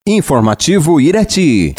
Informativo Irati.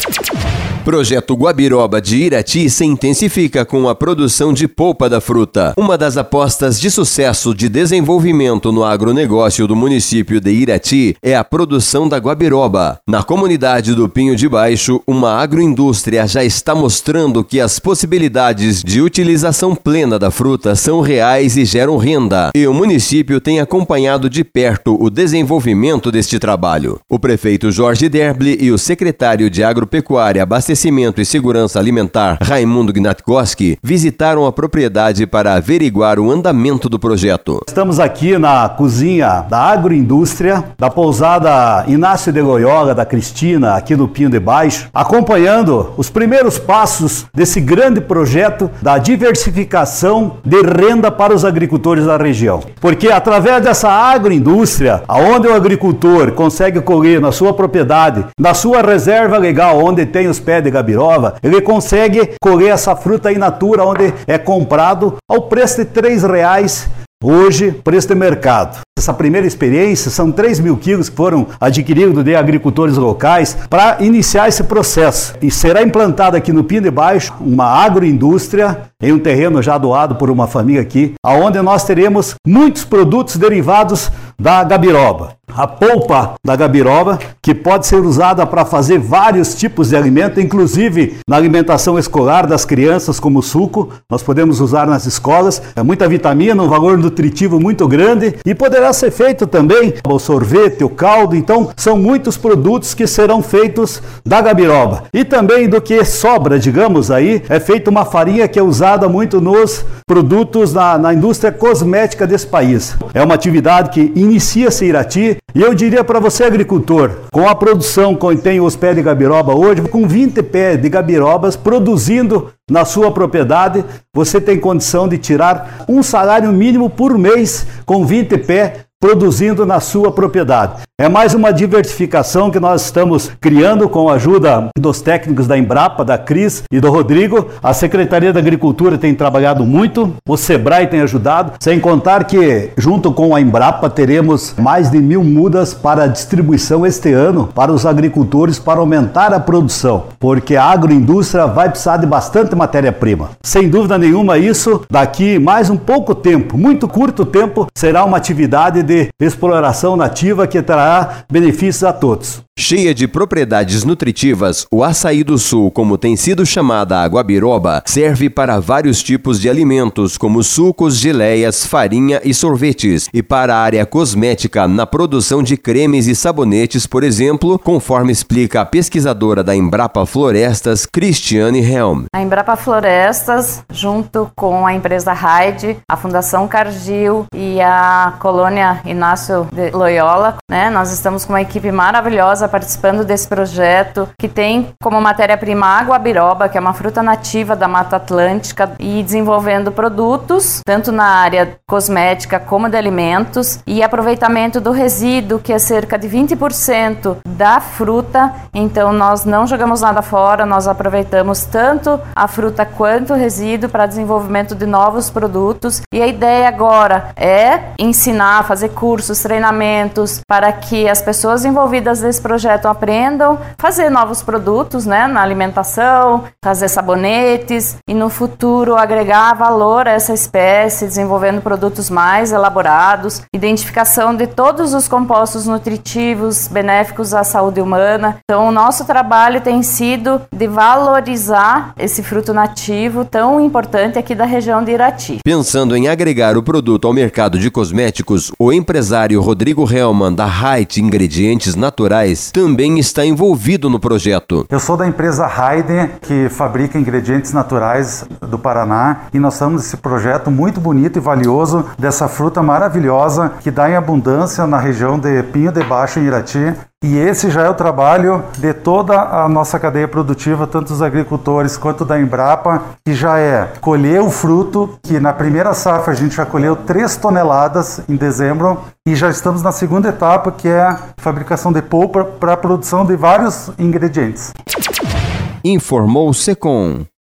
Projeto Guabiroba de Irati se intensifica com a produção de polpa da fruta. Uma das apostas de sucesso de desenvolvimento no agronegócio do município de Irati é a produção da guabiroba. Na comunidade do Pinho de Baixo, uma agroindústria já está mostrando que as possibilidades de utilização plena da fruta são reais e geram renda. E o município tem acompanhado de perto o desenvolvimento deste trabalho. O prefeito Jorge Derble e o secretário de Agropecuária, Abastecimento e Segurança Alimentar, Raimundo Gnatkoski, visitaram a propriedade para averiguar o andamento do projeto. Estamos aqui na cozinha da agroindústria, da pousada Inácio de Loyola, da Cristina, aqui no Pinho de Baixo, acompanhando os primeiros passos desse grande projeto da diversificação de renda para os agricultores da região. Porque através dessa agroindústria, onde o agricultor consegue colher na sua propriedade, na sua reserva legal, onde tem os pés de gabiroba, ele consegue colher essa fruta in natura, onde é comprado ao preço de R$3 hoje, preço de mercado. Essa primeira experiência são 3.000 quilos que foram adquiridos de agricultores locais para iniciar esse processo. E será implantada aqui no Pinho de Baixo uma agroindústria em um terreno já doado por uma família aqui, onde nós teremos muitos produtos derivados da gabiroba. A polpa da gabiroba, que pode ser usada para fazer vários tipos de alimento, inclusive na alimentação escolar das crianças, como suco, nós podemos usar nas escolas. É muita vitamina, um valor nutritivo muito grande e poderá ser feito também o sorvete, o caldo. Então, são muitos produtos que serão feitos da gabiroba. E também do que sobra, digamos aí, é feita uma farinha que é usada muito nos produtos na indústria cosmética desse país. É uma atividade que inicia-se em Irati. E eu diria para você, agricultor, com a produção que tem os pés de gabiroba hoje, com 20 pés de gabirobas produzindo na sua propriedade, você tem condição de tirar um salário mínimo por mês com 20 pés produzindo na sua propriedade. É mais uma diversificação que nós estamos criando com a ajuda dos técnicos da Embrapa, da Cris e do Rodrigo. A Secretaria da Agricultura tem trabalhado muito, o Sebrae tem ajudado, sem contar que junto com a Embrapa teremos mais de 1.000 mudas para distribuição este ano para os agricultores para aumentar a produção, porque a agroindústria vai precisar de bastante matéria-prima. Sem dúvida nenhuma, isso daqui mais um pouco tempo, muito curto tempo, será uma atividade de exploração nativa que trará benefícios a todos. Cheia de propriedades nutritivas, o açaí do sul, como tem sido chamada a guabiroba, serve para vários tipos de alimentos, como sucos, geleias, farinha e sorvetes, e para a área cosmética, na produção de cremes e sabonetes, por exemplo, conforme explica a pesquisadora da Embrapa Florestas, Cristiane Helm. A Embrapa Florestas, junto com a empresa Raide, a Fundação Cargill e a colônia Inácio de Loyola, nós estamos com uma equipe maravilhosa participando desse projeto, que tem como matéria-prima a guabiroba, que é uma fruta nativa da Mata Atlântica, e desenvolvendo produtos, tanto na área cosmética como de alimentos, e aproveitamento do resíduo, que é cerca de 20% da fruta. Então nós não jogamos nada fora, nós aproveitamos tanto a fruta quanto o resíduo para desenvolvimento de novos produtos, e a ideia agora é ensinar, fazer cursos, treinamentos, para que as pessoas envolvidas nesse projeto aprendam a fazer novos produtos, na alimentação, fazer sabonetes e no futuro agregar valor a essa espécie, desenvolvendo produtos mais elaborados, identificação de todos os compostos nutritivos benéficos à saúde humana. Então, o nosso trabalho tem sido de valorizar esse fruto nativo tão importante aqui da região de Irati. Pensando em agregar o produto ao mercado de cosméticos, o empresário Rodrigo Helman, da Raide Ingredientes Naturais, também está envolvido no projeto. Eu sou da empresa Raide, que fabrica ingredientes naturais do Paraná, e nós estamos nesse projeto muito bonito e valioso dessa fruta maravilhosa que dá em abundância na região de Pinho de Baixo, em Irati. E esse já é o trabalho de toda a nossa cadeia produtiva, tanto dos agricultores quanto da Embrapa, que já é colher o fruto, que na primeira safra a gente já colheu 3 toneladas em dezembro, e já estamos na segunda etapa, que é a fabricação de polpa para a produção de vários ingredientes. Informou Secom.